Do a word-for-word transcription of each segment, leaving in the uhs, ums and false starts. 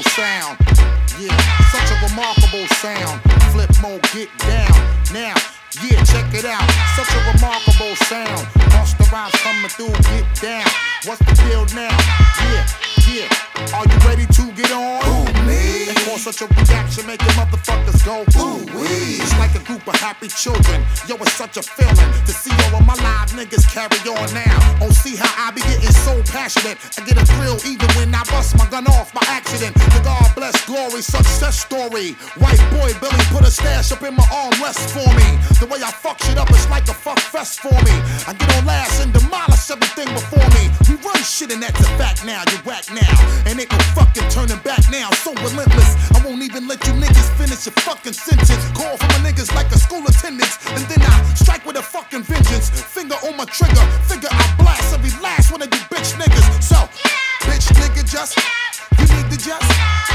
sound. Yeah, such a remarkable sound. Flip mode, get down. Now, yeah, check it out. Such a remarkable sound. Monster rhymes coming through, get down. What's the deal now? Yeah, yeah. Are you ready to get on? Ooh, me. And cause such a reaction, making motherfuckers go ooh wee. It's like a group of happy children. Yo, it's such a feeling to see all of my live niggas carry on now. Oh, see how I be getting so passionate. I get a thrill even when I bust my gun off by accident. The God bless glory, success story. White boy Billy put a stash up in my armrest for me. The way I fuck shit up, it's like a fuck fest for me. I get on last and demolish everything before me. We run shit and that's a fact now. You whack now, and ain't no fucking turning back now. So relentless, I won't even let you niggas finish your fucking sentence. Call for my niggas like a school attendance, and then I strike with a fucking vengeance. Finger on my trigger, figure I blast every last one of you bitch niggas. So, bitch nigga, just you need to just.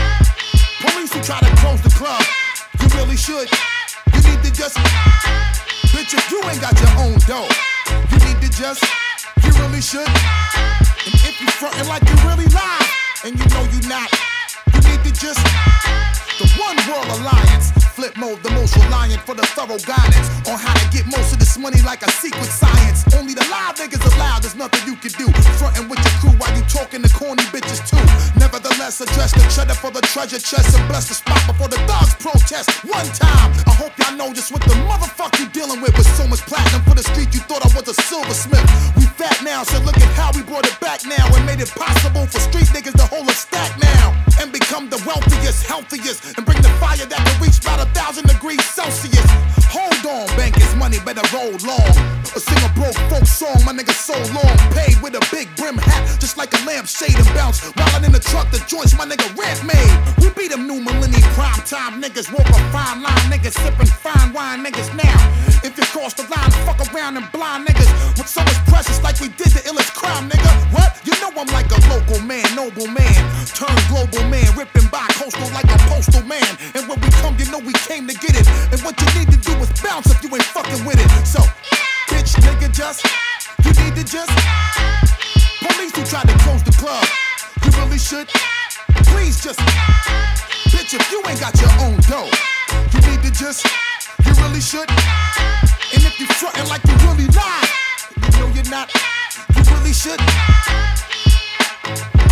Police who try to close the club, you really should. You need to just. Bitch, if you ain't got your own dough, you need to just. You really should. And if you frontin' like you really lie, and you know you not, you need to just. The One World Alliance, Flip Mode, the most reliant for the thorough guidance on how to get most of this money like a secret science. Only the live niggas allowed, there's nothing you can do. Frontin' with your crew while you talking to corny bitches too. Nevertheless, address the cheddar for the treasure chest and bless the spot before the thugs protest. One time, I hope y'all know just what the motherfuck you dealing with. With so much platinum for the street, you thought I was a silversmith. We fat now, so look at how we brought it back now and made it possible for street niggas to hold a stack now and become the wealthiest, healthiest, and bring the fire that can reach about a thousand degrees Celsius. Hold on, bankers, money better roll long. Or sing a broke folk song, my nigga so long. Paid with a big brim hat, just like a lampshade and bounce. While in the truck, the joints my nigga rent made. We beat them new millennium prime time niggas. Walk a fine line niggas, sipping fine wine niggas now. If you cross the line, fuck around and blind niggas with so much precious like we did the illest crime, nigga. What? You know I'm like a local man, noble man, turn global man, ripping by coastal like a postal man. And when we come, you know we came to get it. And what you need to do is bounce if you ain't fucking with it. So, bitch, nigga, just you need to just. Police who tried to close the club, you really should. Please just, bitch, if you ain't got your own dough, you need to just. You really should. And if you frontin' like you really lie, you know you're not. You really should.